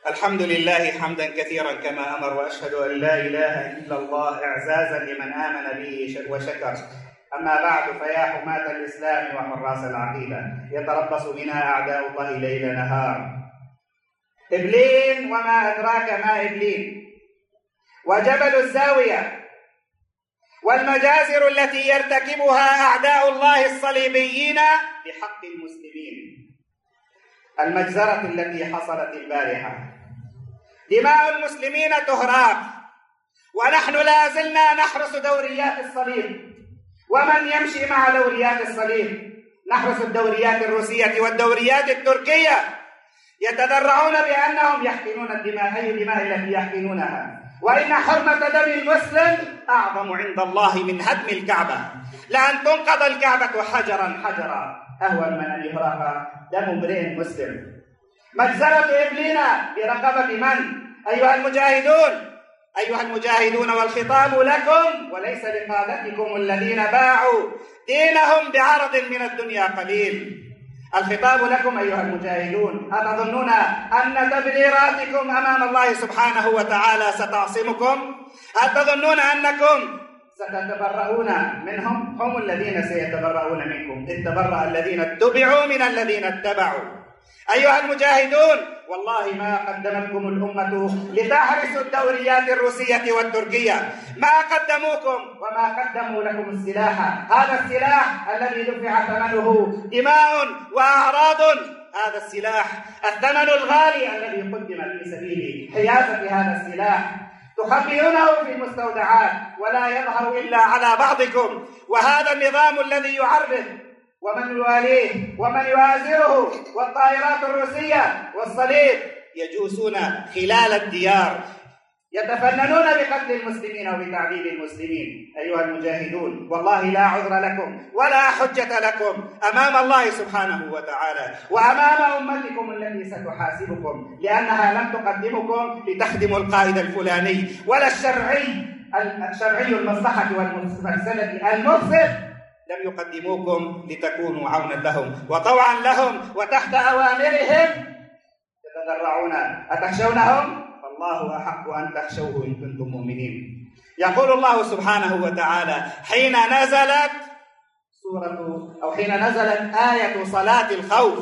الحمد لله حمدا كثيرا كما أمر، وأشهد أن لا إله إلا الله إعزازا لمن آمن به وشكر. أما بعد، فيا حماة الإسلام وحراس العقيدة، يتربص بنا أعداء الله ليل نهار. إبلين وما أدراك ما إبلين، وجبل الزاوية، والمجازر التي يرتكبها أعداء الله الصليبيين بحق المسلمين. المجزرة التي حصلت البارحة، دماء المسلمين تهراق، ونحن لا زلنا نحرس دوريات الصليب. ومن يمشي مع دوريات الصليب؟ نحرس الدوريات الروسية والدوريات التركية، يتذرعون بأنهم يحقنون الدماء. أي دماء التي يحقنونها؟ وإن حرمة دم المسلم أعظم عند الله من هدم الكعبة، لأن تنقض الكعبة حجرا حجرا أهون من أن يهرق دم امرئ مسلم. مجزرة إبلين برقبة من؟ أيها المجاهدون، والخطاب لكم وليس لقادتكم الذين باعوا دينهم بعرض من الدنيا قليل. الخطاب لكم أيها المجاهدون. أتظنون أن تبريراتكم أمام الله سبحانه وتعالى ستعصمكم؟ هل تظنون أنكم ستتبرؤون منهم؟ هم الذين سيتبرؤون منكم. إذ تبرأ الذين اتبعوا من الذين اتبعوا. أيها المجاهدون، والله ما قدمتكم الأمة لتحرسوا الدوريات الروسية والتركية، ما قدموكم وما قدموا لكم السلاح. هذا السلاح الذي دفع ثمنه دماء وأعراض، هذا السلاح الثمن الغالي الذي قدم في سبيل حيازة هذا السلاح تخبئونه في المستودعات ولا يظهر إلا على بعضكم. وهذا النظام الذي يعربد ومن يواليه ومن يؤازره والطائرات الروسية والصليب يجوسون خلال الديار، يتفننون بقتل المسلمين وبتعذيب المسلمين. أيها المجاهدون، والله لا عذر لكم ولا حجة لكم أمام الله سبحانه وتعالى وأمام أمتكم التي ستحاسبكم، لأنها لم تقدمكم لتخدموا القائد الفلاني ولا الشرعي المصلحة والمفسدة المفسد. لم يقدموكم لتكونوا عونا لهم وطوعا لهم وتحت أوامرهم. يتذرعون. أتخشونهم؟ الله أحق أن تخشوه إن كنتم مؤمنين. يقول الله سبحانه وتعالى حين نزلت آية صلاة الخوف،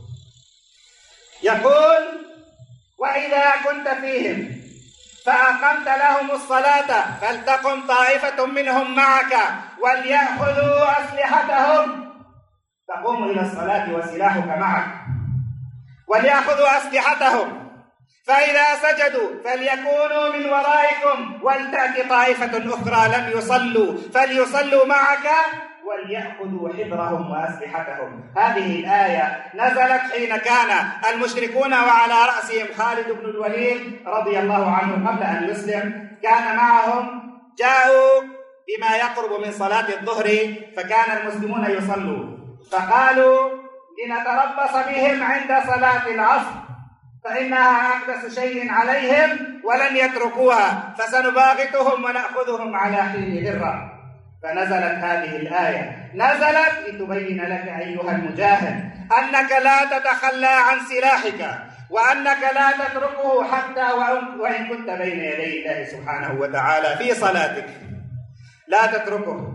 يقول: وإذا كنت فيهم فأقمت لهم الصلاة فلتقم طائفة منهم معك وليأخذوا أسلحتهم. تقوم إلى الصلاة وسلاحك معك. وليأخذوا أسلحتهم، فإذا سجدوا فليكونوا من ورائكم ولتأتي طائفة أخرى لم يصلوا فليصلوا معك وليأخذوا حذرهم وأسلحتهم. هذه الآية نزلت حين كان المشركون وعلى رأسهم خالد بن الوليد رضي الله عنه قبل أن يسلم، كان معهم، جاءوا بما يقرب من صلاة الظهر، فكان المسلمون يصلوا، فقالوا لنتربص بهم عند صلاة العصر فإنها أقدس شيء عليهم ولن يتركوها، فسنباغتهم ونأخذهم على حين هرة. فنزلت هذه الآية، نزلت لتبين لك أيها المجاهد أنك لا تتخلى عن سلاحك، وأنك لا تتركه حتى وإن كنت بين يدي الله سبحانه وتعالى في صلاتك، لا تتركه.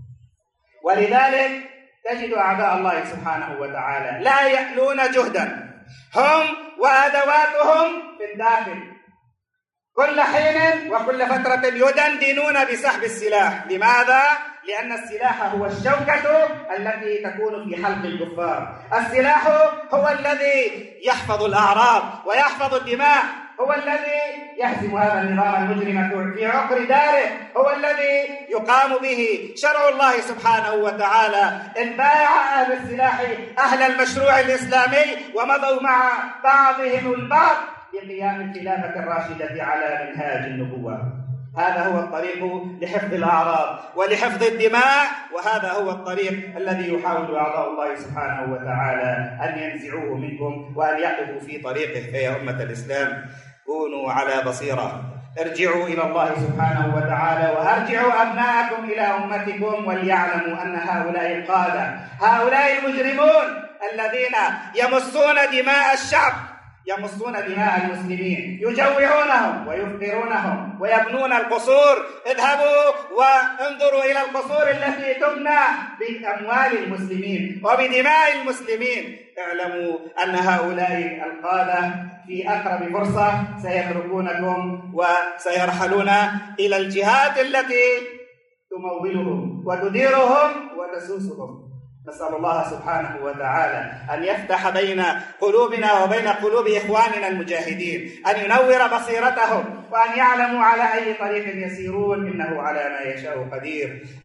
ولذلك تجد أعداء الله سبحانه وتعالى لا يألون جهدا، هم وأدواتهم في الداخل كل حين وكل فترة يدندنون بسحب السلاح. لماذا؟ لأن السلاح هو الشوكة التي تكون في حلق الكفار. السلاح هو الذي يحفظ الأعراض ويحفظ الدماء، هو الذي يهزم هذا النظام المجرم في عقر داره، هو الذي يقام به شرع الله سبحانه وتعالى. إن بايع أهل السلاح أهل المشروع الإسلامي ومضوا مع بعضهم البعض لقيام الخلافة الراشدة على منهاج النبوة. هذا هو الطريق لحفظ الأعراض ولحفظ الدماء، وهذا هو الطريق الذي يحاول أعداء الله سبحانه وتعالى أن ينزعوه منكم وأن يقفوا في طريقه. فيا أمة الإسلام، كونوا على بصيرة، ارجعوا إلى الله سبحانه وتعالى وأرجعوا أبناءكم إلى أمتكم، وليعلموا أن هؤلاء القادة، هؤلاء المجرمون الذين يمصون دماء الشعب، يمصون دماء المسلمين، يجوعونهم ويفقرونهم ويبنون القصور. اذهبوا وانظروا إلى القصور التي تبنى بأموال المسلمين وبدماء المسلمين. اعلموا أن هؤلاء القادة في أقرب فرصة سيتركونكم وسيرحلون إلى الجهات التي تمولهم وتديرهم وتسوسهم. نسأل الله سبحانه وتعالى أن يفتح بين قلوبنا وبين قلوب إخواننا المجاهدين، أن ينور بصيرتهم وأن يعلموا على أي طريق يسيرون، إنه على ما يشاء قدير.